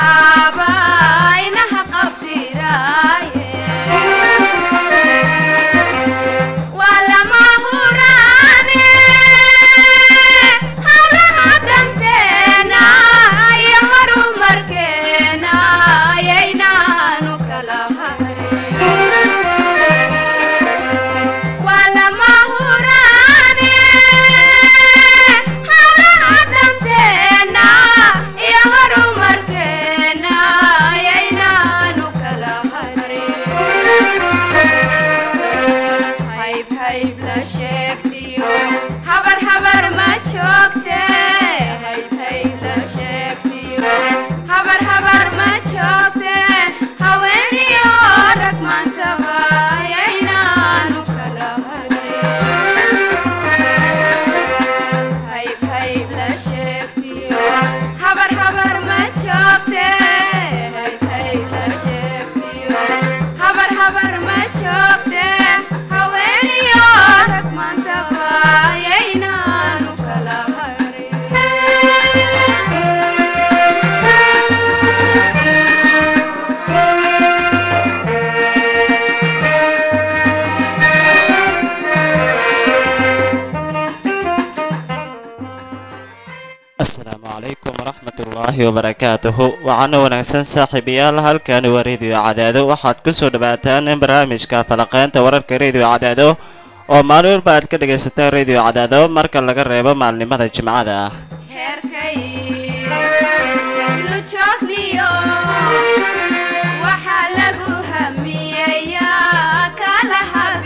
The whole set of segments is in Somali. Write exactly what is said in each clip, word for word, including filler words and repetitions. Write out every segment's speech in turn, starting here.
وبركاته وعنا ونحسن صاحبيال هالكان وريديو عدادو waxaad ku soo dhawaataan barnaamijka falaqeynta wararka radio cadaado oo maalin walba aad ka dhageysataan radio cadaado marka laga reebo maalinimada jimcada heerkay luchadniyo waxa lagu hamiyaa kala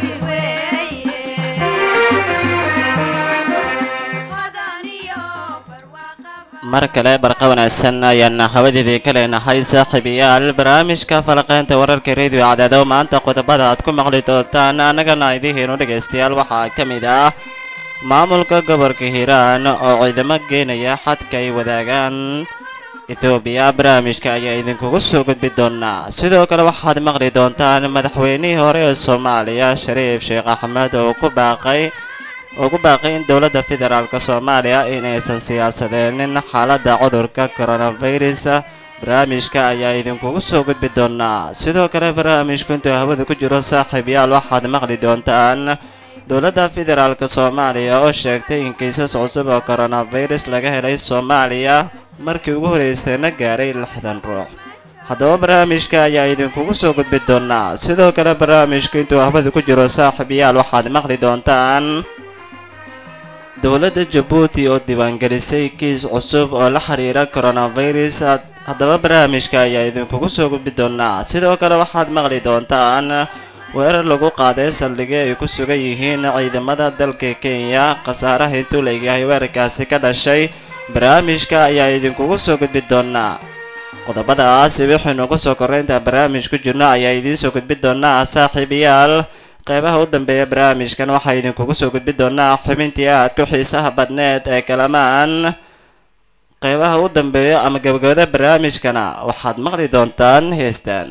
mar kale barqa wanaagsan ayaan hawadeedii kale nahay saaxiibayaal barnaamijka falaqeynta wararka radio cadaado maanta qodobada aad ku maqli doontaan anagana idiin dhageystayaal waxaa ka mid ah maamulka gobolka Hiiraan oo ciidamo geenaya xadka ay wadaagaan Itoobiya barnaamijka ayaa idinkugu soo gudbi doonaa sidoo kale waxaad maqli doontaan madaxweynihii hore ee Soomaaliya Shariif Sheekh Axmed oo ku baaqay ugu baaqay in dawladda federaalka Soomaaliya inaysan siyaasadeenin xaaladda cudurka coronavirus barnaamijka ayaa idinkugu soo gudbi doonaa sidoo kale barnaamijku intuu hawada ku jiro saaxiibayaal waxaad maqli doontaan dawladda federaalka Soomaaliya oo sheegtay in kiisas cusub oo coronavirus laga helay Soomaaliya markii ugu horeysayna gaaray lixdan ruux haddaba barnaamijka ayaa idinkugu soo gudbi doonaa sidoo kale barnaamijku intuu hawada ku jiro saaxiibayaal waxaad maqli doontaan dawladda Djibouti oo diiwaangelisay kiis cusub oo la xiriira coronavirus haddaba barnaamijka ayaa idinkugu soo gudbi doonaa sidoo kale waxaad maqli doontaan weerar lagu qaaday saldhigyo ay ku sugan yihiin ciidamada dalka Kenya khasaaraha intuu leeyahay weerarkaasi ka dhashay barnaamijka ayaa idinkugu soo gudbi doonaa qodobadaas wixii nagu soo koreynta barnaamijku jirno ayaa idin soo gudbi doonaa saaxiibayaal qaybaha u dambeeya barnaamijkan waxa idinkugu soo gudbi doonaa xubintii aad ku xiisaha badneed ee kalamaan qaybaha u dambeeya ama gabagabada barnaamijkana waxaad maqli doontaan heestan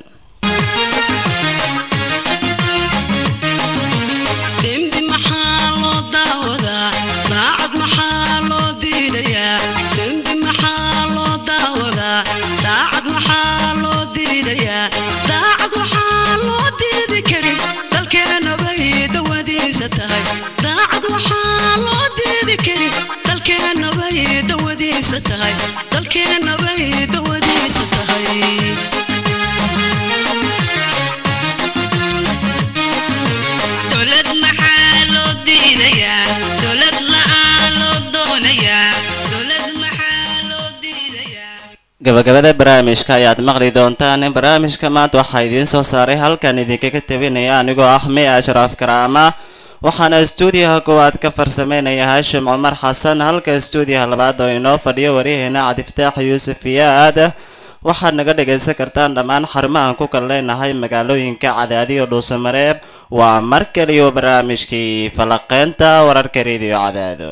gabagabada barnaamijka ayaad maqli doontaan in barnaamijka maanta waxaa idiin soo saaray halkan idinkaga tabinaya anigoo ah Miya Ashraf Karaama waxaana stuudiyaha koowaad ka farsameynaya Hashim Umar Xasan halka stuudiyaha labaad oo inoo fadhiyo wariyaheena Cabdifataax Yuusuf Yaad waxaad naga dhageysan kartaan dhammaan xarumaha ku kala leenahay magaalooyinka Cadaadi iyo Dhuusamareeb waa mar kale iyo barnaamijkii falaqeynta wararka radio Cadaado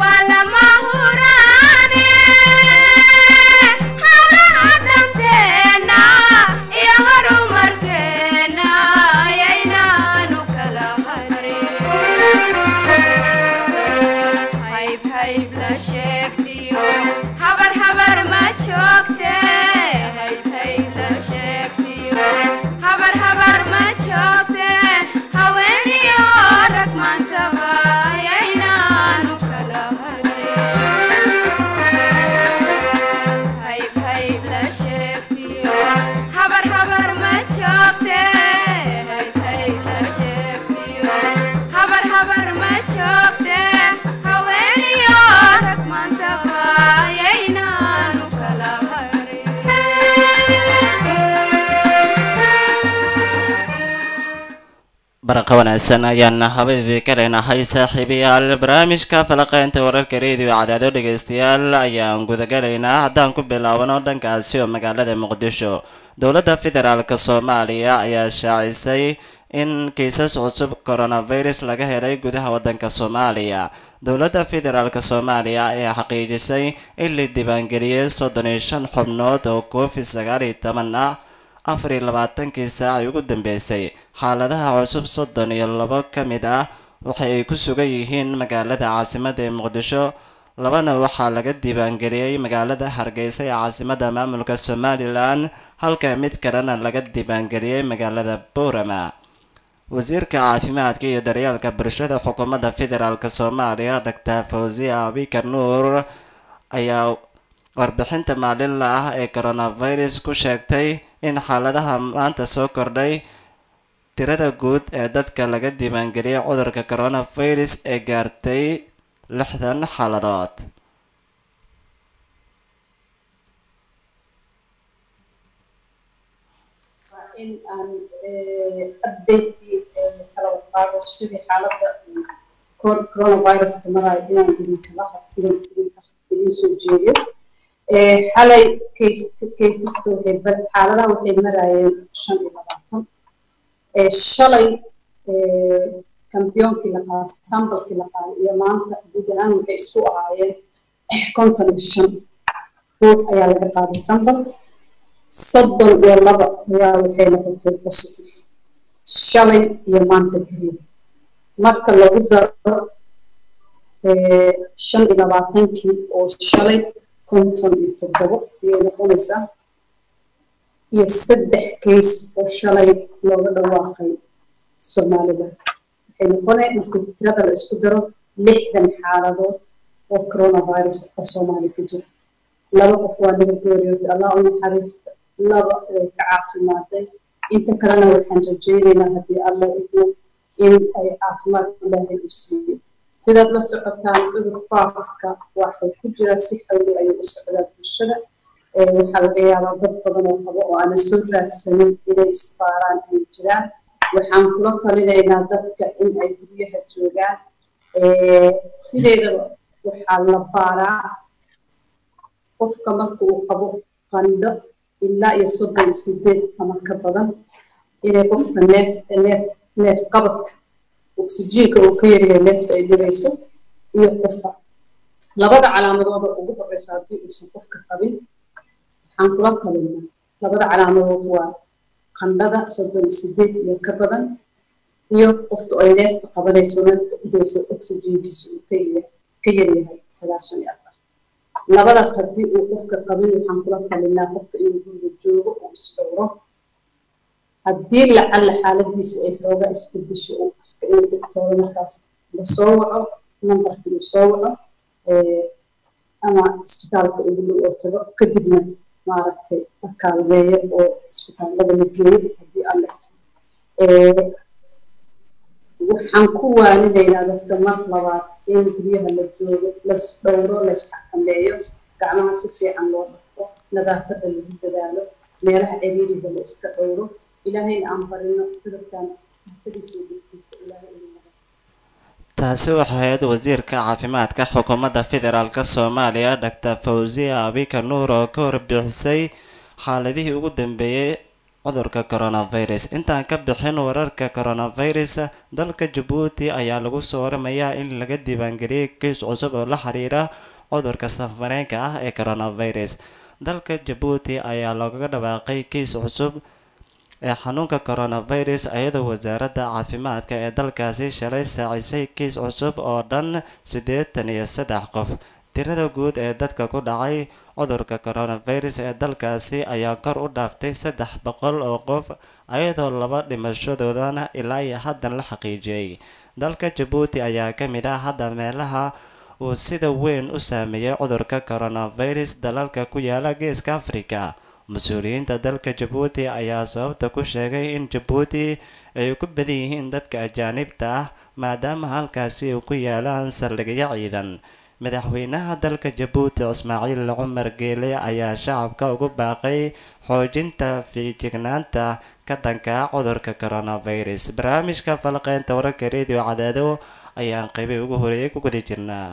Wala mahurane, hala hadante. barqa wanaagsan ayaana habadii ka leenahay saaxiibayaal barnaamijka falaqeynta wararka radio cadaado dhegeystayaal ayaan gudagalaynaa haddaan ku bilaabano dhankaasi oo magaalada muqdisho dowladda federaalk soomaaliya ayaa shaacisay in kiisas cusub coronavirus laga helay gudaha waddanka soomaaliya dowladda federaalk soomaaliya ayaa xaqiijisay in la diiwaangeliyey soddon iyo shan xubnood oo covid sagaal iyo toban ah afar iyo labaatankii saacii ugu dambeysay xaaladaha cusub soddon iyo labo ka mid ah waxa ay ku sugan yihiin magaalada caasimadda ee muqdisho labana waxaa laga diiwaangeliyey magaalada hargeysa ee caasimadda maamulka somalilan halka mid kalena laga diiwaangeliyey magaalada boorama wasiirka caafimaadka iyo daryeelka bulshada xukuumadda federaalk soomaaliya doctor fawziya abikar nuur ayaa warbixinta maalinla ah ee coronavirus ku sheegtay in xaaladaha maanta soo kordhay tirada guud ee dadka laga diiwaangeliyay cudurka coronavirus ee gaartay lixdan xaaladood in aan update-kii kala qaado sidii xaaladda coronavirus-ka marayo inaan idin kala idin soo jeediyo xalay kaysaska waxay xaaladaha waxay marayeen shan iyo labaatan shalay kambiyoonkii la qaaday sambalkii la qaaday iyo maanta guud ahaan waxay isku ahaayeen konton iyo shan ruux ayaa laga qaaday sambal soddon iyo laba ayaa waxay noqotay positive shalay iyo maanta keliya marka lagu daro shan iyo labaatankii oo shalay konton iyo toddobo ayay noqonaysaa iyo saddex kays oo shalay looga dhawaaqay soomaalida waxay noqonay marka tirada la isku daro lixdan xaaladood oo coronavirus oo soomaali ka jira laba qof waa naga geeriyooday allah u naxariista laba way ka caafimaaday inta kalena waxaan rajaynaynaa haddii alla idmo in ay caafimaad ilaahay u siiyo sidaad la socotaan cudur faafka waxay ku jiraa si xawli ayuu u socdaa bulshada waxaa laga yaabaa dad badan oo qabo oo aanan soo raadsanin inay isbaaraan ay jiraan waxaan kula talinaynaa dadka in ay guryaha joogaan sideedaba waxaa la baaraa qofka marka uu qabo qandho ilaa iyo soddon iyo sideed ama ka badan inay qofka neef neef neef qabadka oksijiinka uu ka yaryahay neefta ay dhirayso iyo qofa labada calaamadooda ugu horeysa haddii uusan qofka qabin waxaan kula talinaa labada calaamadood waa qandhada soddon iyo sideed iyo ka badan iyo qofta ay neefta qabanayso neefta dhirayso oksijiinkiisa uu ka yaryahay ka yaryahay sagaashan iyo afar labadaas haddii uu qofka qabin waxaan kula talinaa qofka inuu guriga joogo uu isdhowro haddii lacalla xaaladiisa ay xooga isbedesho uu qofka inuu dhigtoodo markaas la soo waco nambarka uu soo waco ama isbitaalka ugu dhow oo tago kadibna maaragtay la kaalmeeyo oo isbitaallada la geeyo haddii alle waxaan ku waaninaynaa dadka mar labaad in guryaha la joogo laisdhowro laisxakameeyo gacmaha si fiican loo dhaqo nadaafadda lagu dadaalo meelaha ciriiriga la iska dhowro ilaahayna aan barino cudurkan hatadiisa iyo dhibkiisa ilaahay inuu taasi waxay ahayd wasiirka caafimaadka xukuumadda federaalk soomaaliya doctor fawziya abikar nuur oo ka warbixisay xaaladihii ugu dambeeyey cudurka coronavirus intaan ka bixin wararka coronavirus dalka jabuuti ayaa lagu soo waramayaa in laga diiwaangeliyey kiis cusub oo la xiriira cudurka safareenka ah ee coronavirus dalka jabuuti ayaa loogaga dhawaaqay kiis cusub ee xanuunka coronavirus iyadoo wasaaradda caafimaadka ee dalkaasi shalay saacisay kiis cusub oo dhan siddeetan iyo saddex qof tirada guud ee dadka ku dhacay cudurka coronavirus ee dalkaasi ayaa kor u dhaaftay saddex boqol oo qof iyadoo laba dhimashadoodana ilaa iyo haddan la xaqiijiyey dalka jabuuti ayaa ka mid ah hadda meelaha uu sida weyn u saameeyey cudurka coronavirus dalalka ku yaala geeska afrika mas-uuliyiinta dalka jabuuti ayaa sababta ku sheegay in jabuuti ay ku badan yihiin dadka ajaanibta ah maadaama halkaasi uu ku yaalaan saldhigyo ciidan madaxweynaha dalka jabuuti ismaaciil cumar geele ayaa shacabka ugu baaqay xoojinta feejignaanta ka dhanka cudurka coronavirus. barnaamijka falaqeynta wararka radio cadaado ayaan qeybi ugu horeeyay ku guda jirnaa.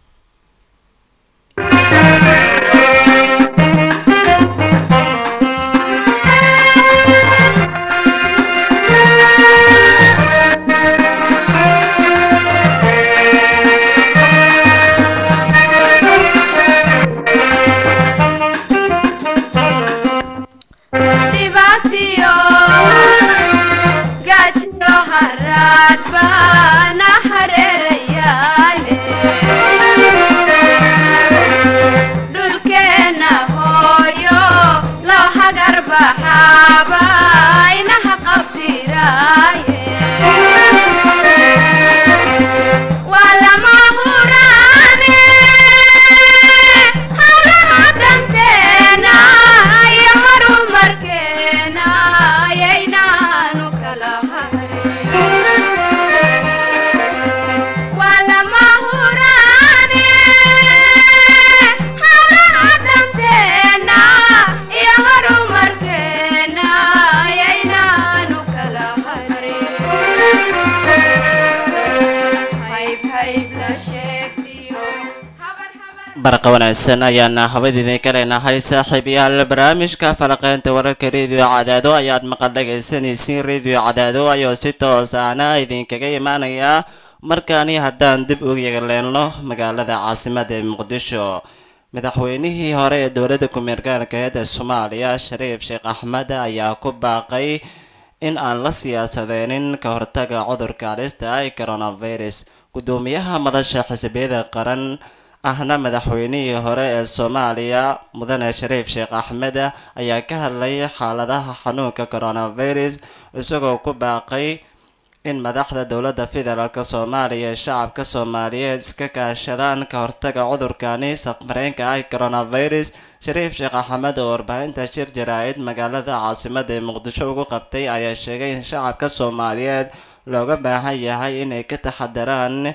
barqa wanaagsan ayaana hawadiina ka leenahay saaxiibayaal. barnaamijka falaqeynta wararka radio cadaado ayaad maqal dhagaysanaysiin. radio cadaado ayuu si toos ahna idinkaga imaanayaa. markaani haddaan dib ugu yeelno magaalada caasimada ee muqdisho, madaxweynihii hore ee dowladda ku-meelgaarka ee soomaaliya shariif sheekh axmed ayaa ku baaqay in aan la siyaasadeynin ka hortaga cudurka halista ah ee coronavirus. gudoomiyaha madasha xisbiyada qaran ahna madaxweynihii hore ee soomaaliya mudane shariif sheekh axmed ayaa ka hadlay xaaladaha xanuunka coronavirus, isagoo ku baaqay in madaxda dowladda federaalk soomaaliya ee shacabka soomaaliyeed iska kaashadaan ka hortaga cudurkani safmareenka ah coronavirus. shariif sheekh axmed oo warbaahinta shir jaraa'id magaalada caasimada ee muqdisho ugu qabtay ayaa sheegay in shacabka soomaaliyeed looga baahan yahay inay ka taxadaraan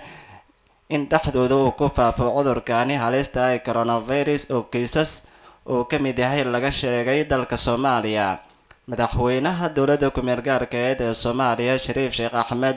in dhexdooda uu ku faafo cudurkani halista ah coronavirus oo kiisas uu ka mid yahay laga sheegay dalka soomaaliya. madaxweynaha dowladda ku-meelgaarka ee soomaaliya shariif sheekh axmed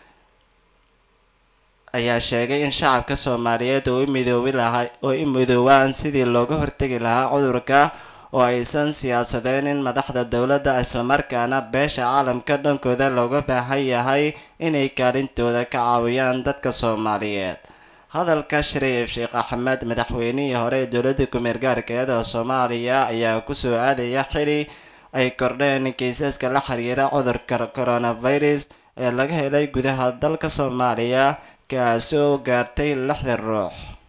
ayaa sheegay in shacabka soomaaliyeed oo midoobi lahaa oo i midoobaan sidii looga hortegi lahaa cudurka, oo aysan siyaasadeen in madaxda dowladda islamarkaana beesha caalamka dhankooda looga baahan yahay inay kaalintooda ka caawiyaan dadka soomaaliyeed. hadalka shariif sheekh axmed madaxweynihii hore ee dowladda ku-meelgaarka ee soomaaliya ayaa kusoo aadaya xili ay kordheen kiisaska la xiriira cudurka coronavirus ee laga helay gudaha dalka soomaaliya, kaasi oo gaartay lixdan ruux.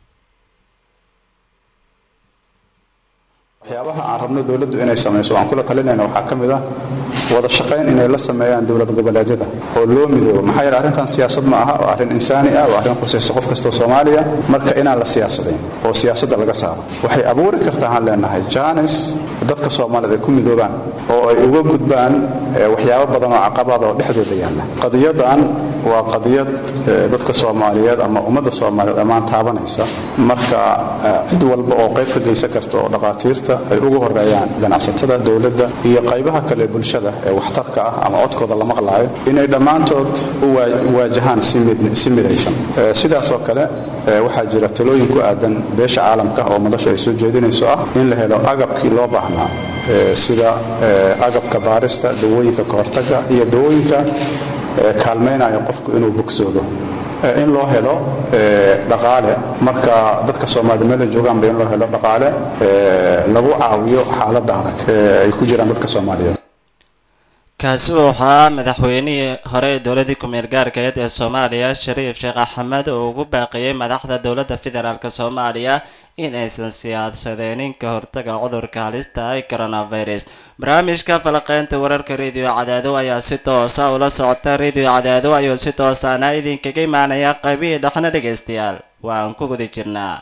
waxyaabaha aan rabno dowladdu inay samayso aan kula talinayna waxaa ka mid ah wada shaqayn inay la sameeyaan dowlad goboleedyada oo loo midoobo. maxaa yeele arrintan siyaasad ma aha, waa arrin insaani ah, waa arrin khusaysa qof kastoo Soomaaliya. marka inaan la siyaasadayn oo siyaasadda laga saaro waxay abuuri kartaa aan leenahay jaanis dadka Soomaalida ay ku midoobaan oo ay uga gudbaan waxyaabo badan oo caqabad oo dhexdooda yaalla. qadiyadan waa qadiyad dadka Soomaaliyeed ama ummadda Soomaaliyeed amaan taabanaysa. marka cid walba oo qayb ka geysan karto oo dhaqaatiirta ay ugu horeeyaan ganacsatada dowladda iyo qaybaha kale bulshada ee waxtarka ah ama codkooda la maqlaayo inay dhammaantood u waajahaan si midaysan. sidaas oo kale waxaa jira talooyin ku aadan beesha caalamka oo madashu ay soo jeedinayso ah in la helo agabkii loo baahnaa sida agabka baarista, dawooyinka ka hortagga iyo dawooyinka kaalmeynaya qofku inuu bogsoodo, in loo helo dhaqaale marka dadka Soomaaliyeed meel joogaanba in loo helo dhaqaale lagu caawiyo xaaladda adag ay ku jiraan dadka Soomaaliyeed. kaasi waxaa madaxweynihii hore ee dowladda ku-meelgaarka ee soomaaliya shariif sheekh axmed oo ugu baaqiyay madaxda dowladda federaalk soomaaliya in aysan siyaasadeenin ka hortaga cudurka halista ah coronavirus. barnaamijka falaqeynta wararka radio cadaado ayaa si toosa ula socota. radio cadaado ayuu si toosana idinkaga imaanaya qaybihii dhexna dhegaystayaal waan ku guda jirnaa.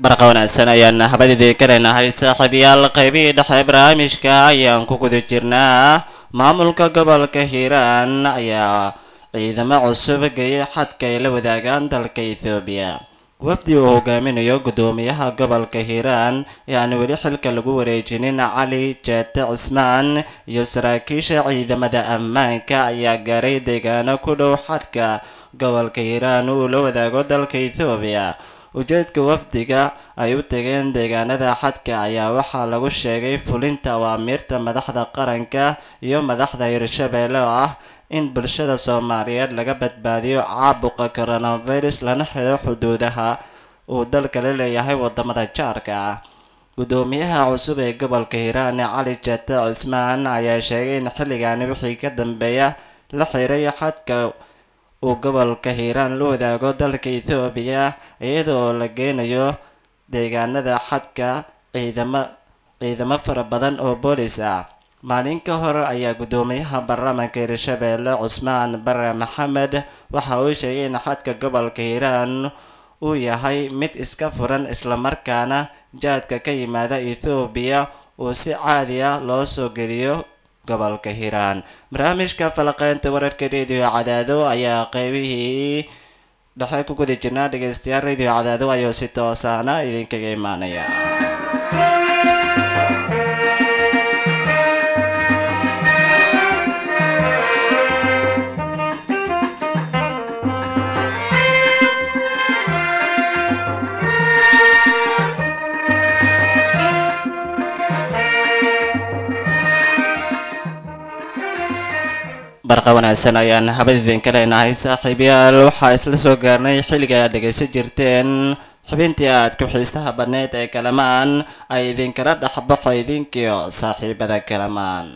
barqa wanaagsan ayaan habadidii ka leenahay saaxiibayaal qaybihii dhexe barnaamijka ayaan ku guda jirnaa. maamulka gobolka hiiraan ayaa ciidamo cusub geeyay xadka ay la wadaagaan dalka Itoobiya. wafdi uu hogaaminayo gudoomiyaha gobolka hiiraan ayaan weli xilka lagu wareejinin Cali Jeete Cismaan iyo saraakiisha ciidamada ammaanka ayaa gaaray deegaano ku dhow xadka gobolka hiiraan uu la wadaago dalka Itoobiya. ujeedka wafdiga ay u tageen deegaanada xadka ayaa waxaa lagu sheegay fulinta awaamiirta madaxda qaranka iyo madaxda Hirshabelle oo ah in bulshada Soomaaliyeed laga badbaadiyo caabuqa coronavirus lana xiro xuduudaha uu dalka la leeyahay wadamada jaarka ah. gudoomiyaha cusub ee gobolka hiiraan Cali Jeete Cismaan ayaa sheegay in xilligan wixii ka dambeeya la xiray xadka uu gobolka hiiraan la wadaago dalka Itoobiya iyadoo la geynayo deegaanada xadka ciidamo ciidamo fara badan oo boolis ah. maalin ka hor ayaa gudoomiyaha baarlamaanka Hirshabelle Cusmaan Bare Maxamed waxa uu sheegay in xadka gobolka hiiraan uu yahay mid iska furan isla markaana jaadka ka yimaada Itoobiya uu si caadi ah loo soo geliyo gobolka hiiraan. barnaamijka falaqeynta wararka radio Cadaado ayaa qaybihii dhexe ku guda jirnaa. dhegeystayaal radio Cadaado ayaa si toos ah idinkaga imaanaya. barqa wanaagsan ayaan habadidin ka leenahay saaxiibayaal. waxaa isla soo gaarnay xilliga aad dhegeysan jirteen xubintii aad ku xiisaha badneyd ee kalamaan ay idinkala dhexbaxo idinkiyo saaxiibada kalamaan.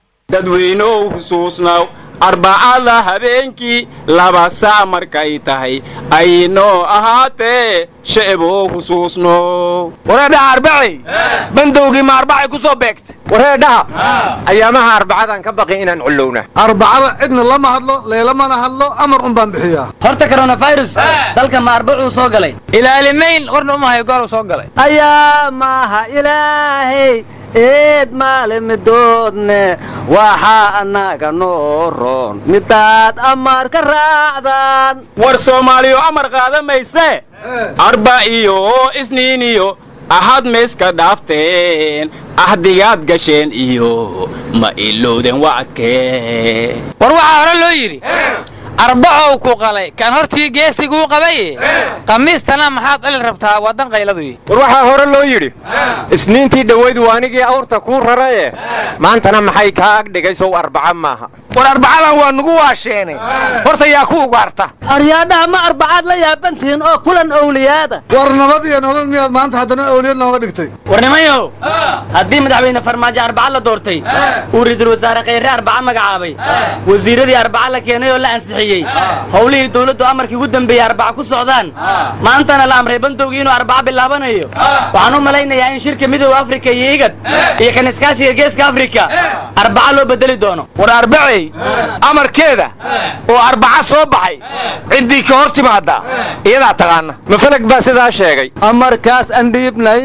dadweynow xusuusnaaw arbacada habeenkii laba saac markay tahay aynoo ahaatee shacbow xusuusno. wareedhaha arbacay bandowgii ma arbacay ku soo beegta. wareedhaha ayaamaha arbacadan ka baqi inaan cullowna. arbacada cidna lama hadlo leelamana hadlo amar un baan bixiyaa. horta coronavirus dalka ma arbacuu soo galay. ilaalimayn warna umahay goor soo galay. ayaamaha ilaahay eed maalimidoodne waxaa annaga noo roon midaad amar ka raacdaan. war soomaaliyo amar qaada mayse arba iyo isniin iyo ahad mayska dhaafteen ahdigaad gasheen iyo ma ilowden wacadkee. war waxaa hore loo yidhi arbacow ku qalay kan hortii geesiguu qabay qamiistana maxaad dhali rabtaa wadan qayladu. war waxaa hore loo yidhi isniintii dhaweyd waanigii awrta kuu raraye maantana maxay kaa ag dhigay sow arbaca maaha. war arbacadan waa nugu waasheenay horta yaa ku ugaarta. aryaadhaha ma arbacaad la yaabantihiin oo kulan owliyaada. war nabad iyo nolol miyaad maanta haddana owliyad nooga dhigtay. war nimayow haddii madaxweyne farmaajo arbaca la doortay uu ra'iisul wasaare khayre arbaca magacaabay wasiiradii arbaca la keenay oo la ansixiyey howlihii dawladdu amarkii ugu dambeeyay arbaca ku socdaan maantana la amray bandowgii inuu arbaca bilaabanayo. waxaan u malaynayaa in shirka midowga afrika iyo igad iyo kan iskaashiga geeska afrika arbaca loo bedeli doono. war arbacay amarkeeda oo arbaca soo baxay ciddii ka hor timaada iyadaa taqaana. mafalag baa sidaa sheegay. amarkaas aan dhiibnay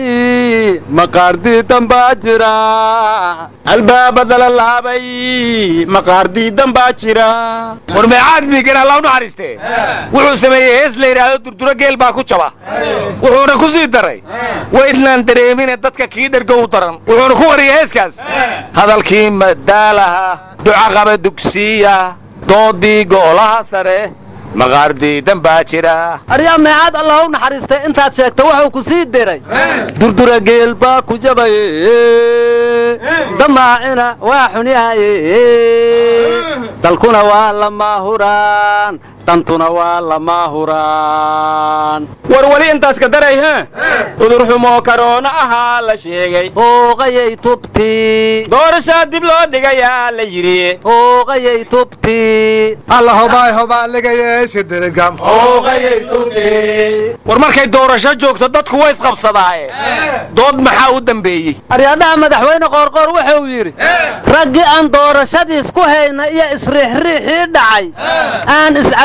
maqaardiidan baa jira albaabada la laabay maqaardiidan baa jira. war meecaad miigan alla u naxariistee wuxuu sameeyey hees la yidhaahdo durduro geel baa ku jaba wuxuuna ku sii daray waydlaan dareemine dadka kii dhergo u daran. wuxuuna ku wariyay heeskaas hadalkii madaalaha ducaqaba dugsiya doodii go'olaha sare maqaardiidan baa jira. aryaa meecaad allah u naxariistay intaad sheegta wuxuu ku sii diray durdura geel baa ku jabay damaacina waa xunyahaye dalkuna waa lama huraan dantuna waa lama huraan. war wali intaas ka daray ha udur xumoo karoona ahaa la sheegay hooqayay tubtii doorashaa dib loo dhigayaa la yidhi hooqayay tubtii alla hobaay hobaa ligayay sidirigam hooqayay tubtii. war markay doorasho joogto dadku way isqabsadaaye dood maxaa u dambeeyey. aryaadhaha madaxweyne qoorqoor wuxuu yidhi raggii aan doorashadiis ku hayna iyo isriixriixii dhacay aan iscaf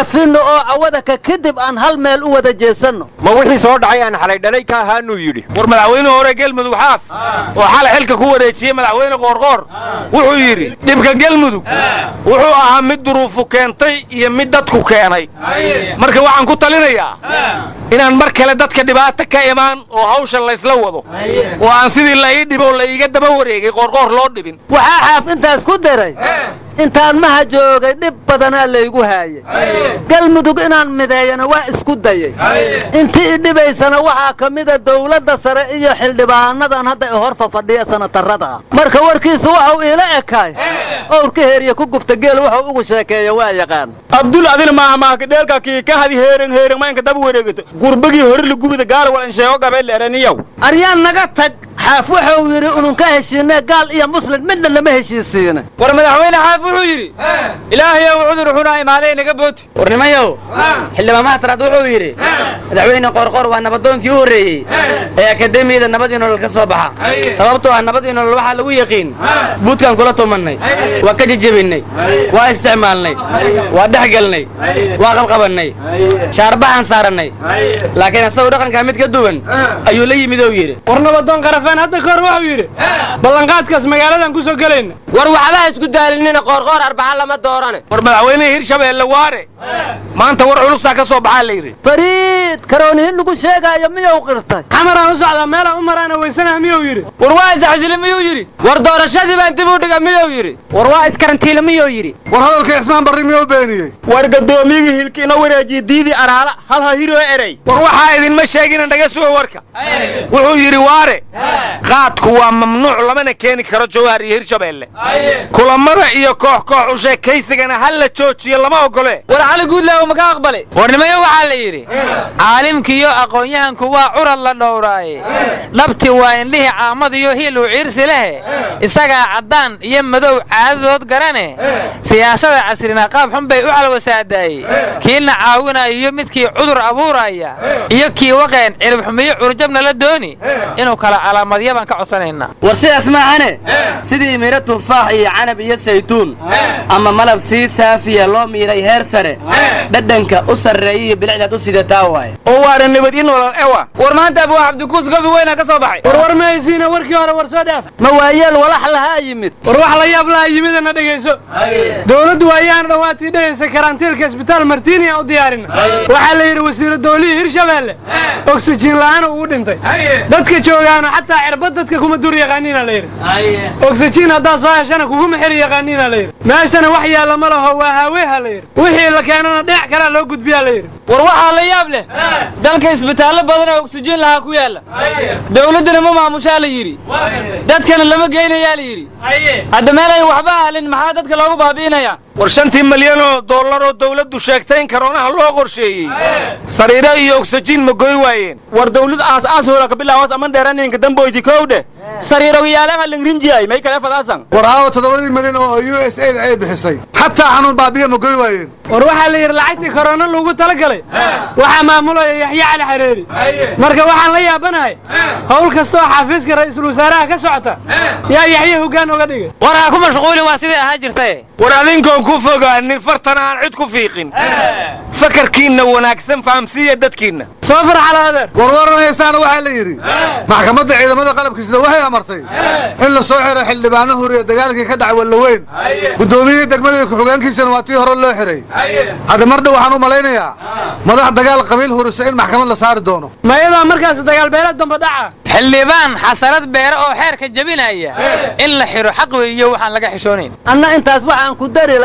iscafinno oo cawada ka kadib aan hal meel u wada jeesanno ma wixii soo dhacay aan xalay dhalay ka ahaanuu yidhi war madaxweynuhu hore galmudug xaaf oo xalay xilka ku wareejiyey madaxweyne qoorqoor wuxuu yidhi dhibka galmudug wuxuu ahaa mid duruufu keentay iyo mid dadku keenay marka waxaan ku talinayaa inaan mar kale dadka dhibaata ka imaan oo hawsha laysla wado oo aan sidii la ii dhibo la iiga daba wareegay qoorqoor loo dhibin waxaa xaaf intaas ku daray intaan maha joogay dhib badanaa laygu haayay galmudug inaan mideeyana waa isku dayay intii i dhibaysana waxaa ka mida dawladda sare iyo xildhibaanadan hadda i hor fafadhiya sanatarrada marka warkiisu waxau iila ekaay owrka heeriya ku gubta geel wuxuu ugu sheekeeya waa yaqaan abdul adina maahmaahka dheelka kii ka hadi heeran heeran maynka daba wareegata gurbagii hore la gubida gaal wal insheego gabeel eraniyow aryaan naga tag xaaf wuxuu yidhi ununka heshiinee gaal iyo muslim midna lama heshiisiina war madaxweyne xaaf wuxuu yidhi ilaahayow cudur xunaa imaaday naga booti war nimayow xildhibaan mahasraad wuxuu yidhi madaxweyne qoorqoor waa nabadoonkii u horreeyey ee akademiyada nabadii nolol ka soo baxa sababtoo ah nabadii nolol waxaa lagu yaqiin buudkaan kula tumannay waa ka jejebinnay waa isticmaalnay waa dhexgelnay waa qalqabannay shaarbaxaan saarannay laakiin asagoo dhaqankaa mid ka duwan ayuu la yimid ou yidhi war nabadoon qarafaan hadda kahor wuxuu yidhi ballanqaadkaas magaaladan ku soo gelayna war waxbaa isku daalinina qoorqoor arbaca lama doorane war madaxweynaha hirshabeelle waare maanta war culusaa ka soo baxaa la yidhi fariid karoonihin lagu sheegaayo miyuu qirtay xamaraan u socdaa meelaan u maraana weysanaha miyuu yidhi war waa isxasili miyuu yidhi war doorashadii baan dib u dhiga miyuu yidhi war waa iskarantiila miyuu yidhi war hadalka cismaan barri miyuu beeniyey war gadoomiyigii hilkiina wareejiye diidii araala hal ha hiroo erey war waxaa idinma sheegina naga suga warka wuxuu yidhi waare qaadku waa mamnuuc lamana keeni karo jawhar iyo hirshabeelle kulamada iyo koox koox u sheekaysigana hal la joojiyo lama ogole war cali guudlaaw maka aqbalay warnimayo waxaa la yidhi caalimkiiyo aqoon-yahanku waa curad la dhowraaye dhabti waa indhihii caamadiyo hiil uu ciirsi lehe isagaa caddaan iyo madow caadadood garane siyaasada casrina qaab xun bay u calwasaadaayey kiina caawinaya iyo midkii cudur abuuraya iyo kii waqeen ciribxumiyo curjabna la dooni inuu kala calaamadya baan ka codsanaynaa war sidaas maahane sidii miro tufaax iyo canab iyo saytuun ama malab sii saafiya loo miiray heer sare dhadhanka u sarreeya iyo bilicdaad u sidataa waaye oo waara nabad i nolol ewa war maanta abuu cabdikuus gobi weyna ka soo baxay war war mahaysiina warkii hore war soo dhaaf ma waayeel walax lahaa yimid war wax la yaab lahaa yimidana dhegayso dowladdu waayaana dhawaatii dhegaysa karantiilka isbitaal martiiniya u diyaarina waxaa la yidhi wasiiro dowlihii hirshabeelle oksijiin la'aana ugu dhintay dadka joogaana xataa cirbad dadka kuma dur yaqaaniina la yidhi oksijiin haddaa soo heshana kuguma xiri yaqaaniina la yidhi meeshana wax yaalla ma laho waa haaweeha la yidhi wixii la keenana dhinac kalaa loo gudbiyaa la yidhi war waxaa la yaab leh dalka isbitaallo badan oo oksijiin lahaa ku yaalla dowladdana ma maamushaa la yidhi dadkana lama geynayaa la yidhi hadda meel ay waxba ahlin maxaa dadka loogu baabi'inayaa war shantii milyan oo dollar oo dawladdu sheegtay in karoonaha loo qorsheeyey sariiro iyo oksijiin ma goy waayeen war dawlad aas aas hoola ka bilaawas aman dheeraninka damboyti kowdhe sariiro yaalan alingrinjiyay may kale fadaasan war aawo toddobadii milyan oo u s a ay bixisay xataa xanuun baabiya ma goy waayeen war waxaa la yidhi lacagtii korona loogu talagalay waxaa maamulaya yaxya cali xareeri marka waxaan la yaabanahay howl kastoo xafiiska ra'iisul wasaaraha ka socota yaa yaxya hoggaan oga dhigay war ha ku mashquulin waa sidii ahaa jirtay war adinkoon ku fogaanin fartana aan cid ku fiiqin fakarkiinna wanaagsan fahamsiiya dadkiinna soo farxala adeer war waran haystaana waxaa la yidhi maxkamadda ciidamada qalabkiisna waxay amartay in la soo xiro xildhibaano huriya dagaalkii ka dhacay wallaweyn guddoomiyihii degmada iyo ku-xigeenkiisana waa tii hore loo xiray hadda mar dhow waxaan u malaynayaa madax dagaal qabiil hurisa in maxkamad la saari doono mayadaa markaas dagaal beelad damba dhaca xildhibaan xasanad beere oo xeerka jebinaya in la xiro xaq weeyo waxaan laga xishoonayn anna intaas waxaan ku dari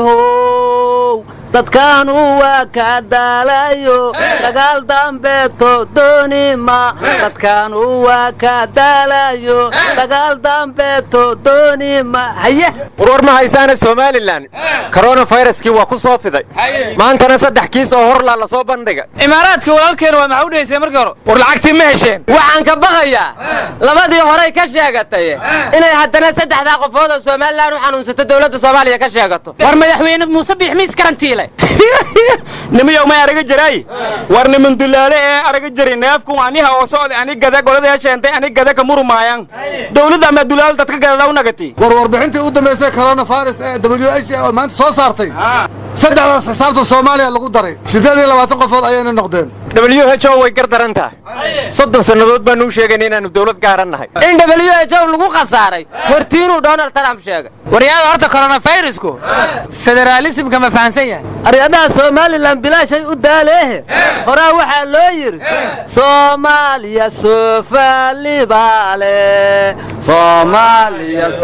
lahaayow dadkaanu waa ka daalayo dagaal dambeeto doonima dadkaanu waa ka daalayo dagaal dambeeto doonima haye warwar ma haysaana somalilan coronaviruskii waa ku soo fiday maantana saddex kiis oo horlaa la soo bandhiga imaaraadka walaalkeena waa maxaa u dhahaysay markii hore war lacagtii ma hesheen waxaan ka baqayaa labadii horey ka sheegatay inay haddana saddexdaa qofood oo somalilan u xanuunsato dowladda soomaaliya ka sheegato war madaxweyne muuse biixmiis karantiilay nimayow may araga jiray war niman dulaale ee araga jiray neefku aniha oo socday ani gada golada sheentay ani gada ka murmaayaan dawladda ma dulaal dadka gada u nagati war warbixintii u dambeysay coronavirus ee W H O maanta soo saartay saddexdaas xisaabta soomaaliya lagu daray siddeed iyo labaatan qofood ayayna noqdeen w h o way gardaran tahay soddon sannadood baanu u sheegayna inaannu dawlad gaaran nahay in w h o lagu khasaaray hortiinuu donald trump sheegay waryaada horta koronafirusku federaalismka ma fahansan yahay aryadaha somalilan bilaashay u daaleehe horaa waxaa loo yidhi soomaaliya soofaalibale soomaaliya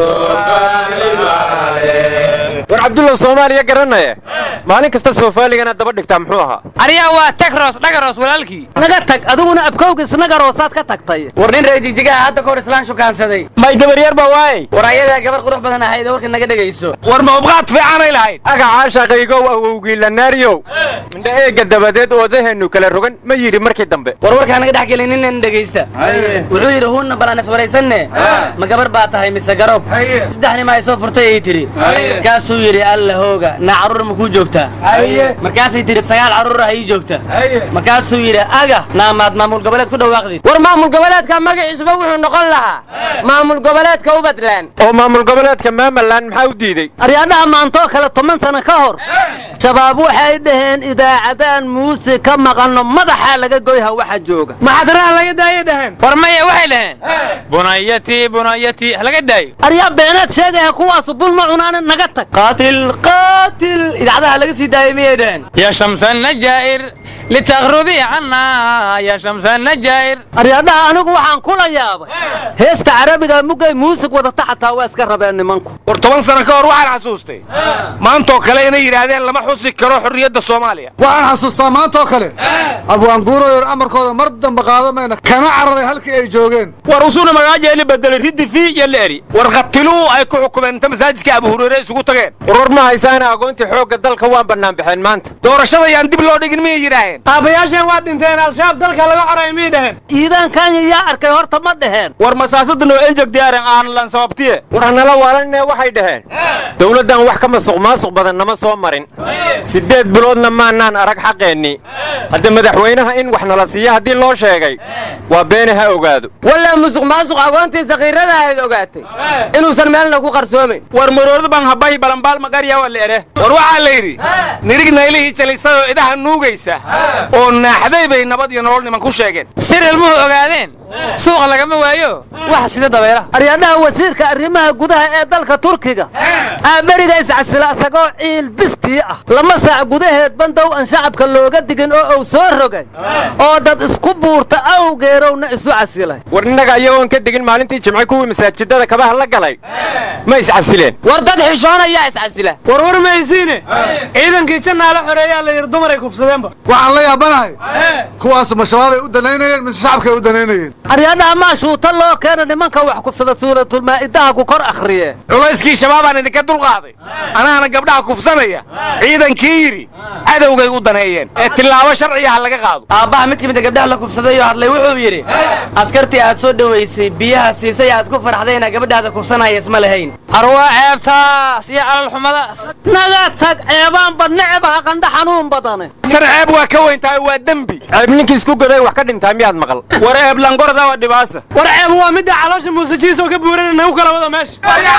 soofaalibale war cabdulla soomaaliya garanaya maalin kasta soofaaligana daba dhigtaa muxuu ahaa aryaa waa tagros dhagaros walaalkii naga tag adiguna abkowgis nagaroosaad ka tagtay war nin reer jigjigaha hadda ka hor islaan shukaansaday may gabaryar baa waayey war ayadaa gabar qurux badan ahayd warka naga dhegayso war ma ubqaad fiicanay lahayd agacaa shaqaygow awowgii lanaariyow mindha eega dabadeed oodaheennu kala rogan ma yidhi markii dambe war warkaa naga dhex gelin ninan dhegaysta wuxuu yidhi huunna balaan iswaraysanne ma gabar baa tahay mise garoob saddex nima ay soo furtay ay tidhi markaasuu yidhi alla hooga naa carruur ma kuu joogtaa markaasay tidhi sagaal carruur ah ii joogta markaasuu yidhi aga naamaad maamul goboleed ku dhawaaqdid war maamul goboleedka magaciisuba wuxuu noqon lahaa maamul goboleedka ubadland oo maamul goboleedka maamaland maxaa u diiday aryadaha maantoo kale toban sano ka hor shabaab waxay dhaheen idaacadaan muuse ka maqanno madaxaa laga goyha waxa jooga maxadaraha laga daayay dhaheen war maya waxay dhaheen bunayati bunayati laga daayo aryaa beenaad sheegaya kuwaasu bulma cunaana naga tag qaatil qaatil idaacadaha laga sii daayay miyay dhaheen ya shamsan najaa'ir litaqrubi canna ya shamsan najaa'ir aryadaha anigu waxaan kula yaabay heesta carabiga mugay muusig wadata xataa waa iska rabeen nimanku war toban sano ka hor waxaan xasuustay maantoo kale inay yidhaahdeen lama xusi karo xorriyadda soomaaliya waxaan xasuustaa maantoo kale abwaanguurayor amarkooda mar dambe qaadamayna kana cararay halkii ay joogeen war usuna magaajeeli bedelay riddi fi iyo leeri war qatiluu ay ku xukumeen inta masaajidka abu hureyre isugu tageen war ma haysaana aqoontii xoogga dalka waan bannaan baxeen maanta doorashada yaan dib loo dhigin miyay yidhaaheen aabayaasheen waa dhinteen al-shabaab dalka laga xoray miyay dhaheen ciidan kanya yaa arkay horta ma dhaheen war masaasadda noo enjeg diyaaran aan lan sababtiye war hanala waalanne waxay dhaheen dawladdan wax ka masuq maasuq badan nama soo marin siddeed biloodna maanaan arag xaqeennii hadda madaxweynaha in wax nala siiya haddii loo sheegay waa beene ha ogaado walaa musuq maasuq agoontii sakiirada ahayd ogaatay inuusan meelna ku qarsoomayn war maroorda baan habay balanbaal magarya waa leere war waxaa la yidhi nirig naylihii jalisay oo idaha nuugaysa oo naaxday bay nabad iyo nolol niman ku sheegeen sir ilmuhu ogaadeen suuqa lagama waayo wax sida dabeelaha aryadaha wasiirka arrimaha gudaha ee dalka turkiga aaberiga iscasila asagoo ciil bistii ah lama saac gudaheed bandow aan shacabka looga digin oo uu soo rogay oo dad isku buurta awgeerowna isu casilay war innaga iyagoon ka digin maalintii jimce kuwii masaajidada kabaha la galay ma iscasileen war dad xishoonayaa iscasila war war maysiine ciidankii jannaala xoreeyaa la yidhi dumaray kufsadeenba waxaan la yaabanahay kuwaasu ma shabaabay u danaynayeen mise shacabkay u danaynayeen aryadaha maa shuuta loo keena nimanka wax kufsada suuratulmaa'idaha ku kor akhriye culayskii shabaabaan idinka dulqaaday anaana gabdhaha kufsanaya ciidankii yidhi cadowgay u daneeyeen ee tillaabo sharciyaha laga qaado aabbaha mid ka mid a gabdhaha la kufsaday oo hadlay wuxuu yidhi askartii aad soo dhowaysay biyaha siisay aad ku farxdayna gabadhaada kufsanaya isma lahayn arwaa ceebtaas iyo calalxumadaas naga tag ceebaanba necebaha qandha xanuun badane tan ceeb waa ka weyn tahay waa dembi ceeb ninkii isku goday wax ka dhintaa miyaad maqal war ceeb langorada waa dhibaasa war ceeb waa midda caloosha muusajiis oo ka buuran nagu kala wada meesha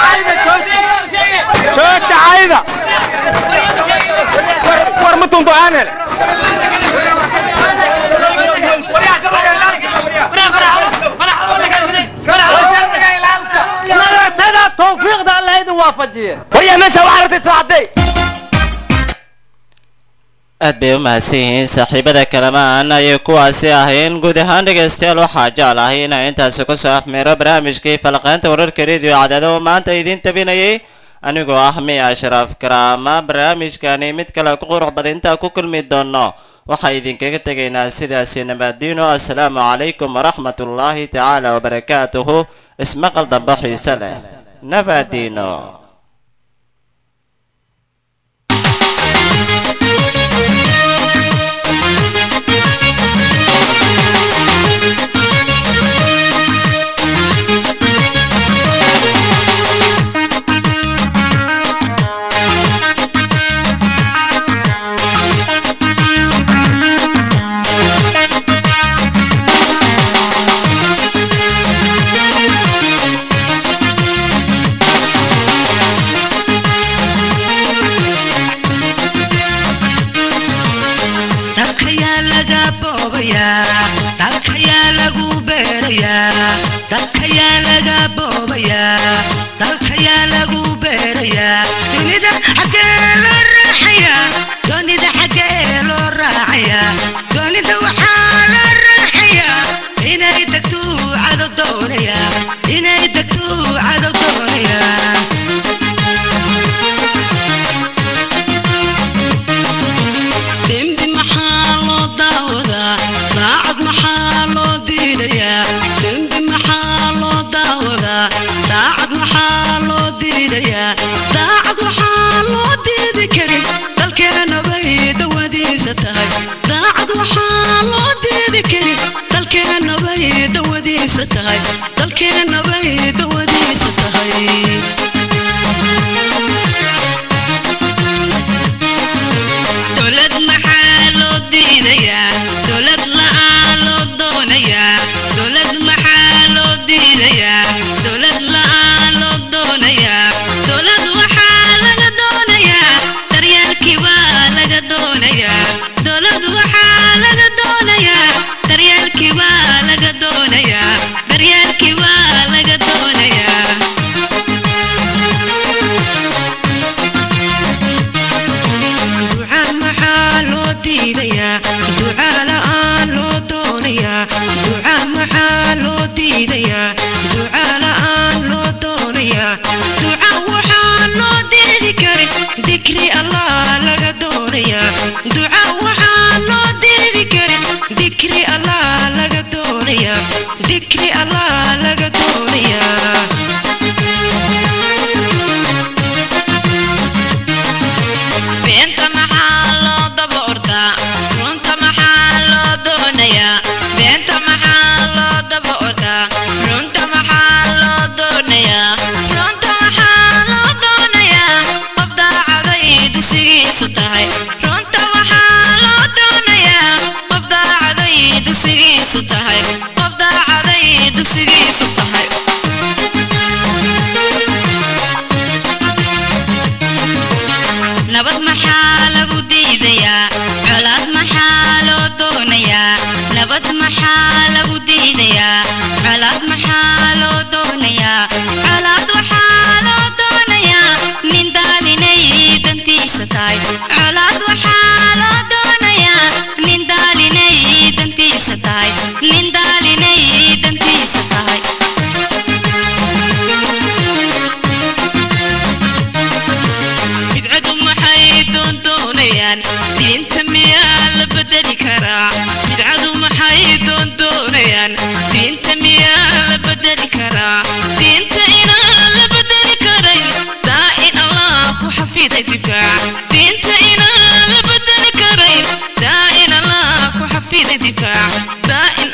joojacayda war ma tunto aan hele nagatada tawfiiqda alla idin waafajiye waryaa meesha waxaa rabtay saacaday aad bay u mahadsan yihiin saaxiibada kalamaan ayay kuwaasi ahayn guud ahaan dhegaystayaal waxaa jeclahay inaa intaasi kusoo afmeero barnaamijkii falaqaynta wararka rediyo cadaado oo maanta idiin tabinayay anigoo ah miya ashraaf karaama barnaamijkani mid kale ku qurux badan intaa ku kulmi doono waxaa idinkaga tegaynaa sidaasi nabadiino assalaamu calaykum waraxmatullaahi tacaala wabarakaatuhu ismaqal dambe xiise leh nabadiino boobaya dalka yaa lagu beeraya dalka yaa laga boobaya dalka yaa lagu beeraya dunida xagee loo raacaya dunida xagee loo raacaya dunida waxaa la raacaya inay degto cado doonaya inay degto cado doonaya dembi maxaa loo daawadaa daacad maxaa loo diidayaa dembi maxaa loo daawadaa daacad maxaa loo diidayaa daacad waxaa loo diidi karin dalkeena bay dawadiisa tahay daacad waxaa loo diidi karin dalkeena bay dawadiisa tahay dalkeena bay dawadiisa tahay dowlad maxaa loo diidayaa dowlad la'aan loo doonayaa dowlad maxaa loo diidayaa dowlad la'aan loo doonayaa dowlad waxaa laga doonayaa daryeelkii baa laga doonayaa dowlad waxaa laga doonayaa daryeelkii baa laga doonayaa daryeelkii baa laga doonayaa ducaa maxaa loo diidayaa ducaa la'aan loo doonayaa ducaa maxaa loo diidayaa ducaa la'aan loo doonayaa ducaa waxaa loo diidi karin dikri allah laga doonayaa ducaa waxaa loo diidi karin dikri allah laga doonayaa dikri allah laga doonayaa beenta maxaa loo daba ordaa runta maxaa loo doonayaa beenta maxaa loo daba ordaa runta maxaa loo doonayaa runta maxaa loo doonayaa qof daacaday dugsigiisu tahay runta maxaa loo doonayaa qof daacaday dugsigiisu tahay qof daacaday dugsigiisu tahay nabad maxaa lagu diidayaa colaad maxaa loo doonayaa nabad maxaa lagu diidayaa colaad maxaa loo doonayaa colaad waxaa loo doonayaa nin daalinay dantiisa tahay colaad waxaa loo doonayaa nin daalinay dantiisa tahay nin daalinay dantiisa tahay bidcadu maxay doondoonayaan diinta miyaa la bedeli karaa bidcadu maxay doondoonayaan diinta miyaa la bedeli karaa diinta inaan la bedeli karayn daa in allah ku xafiday difaac diinta inaan la bedeli karayn daa in allah ku xafiday difaac daa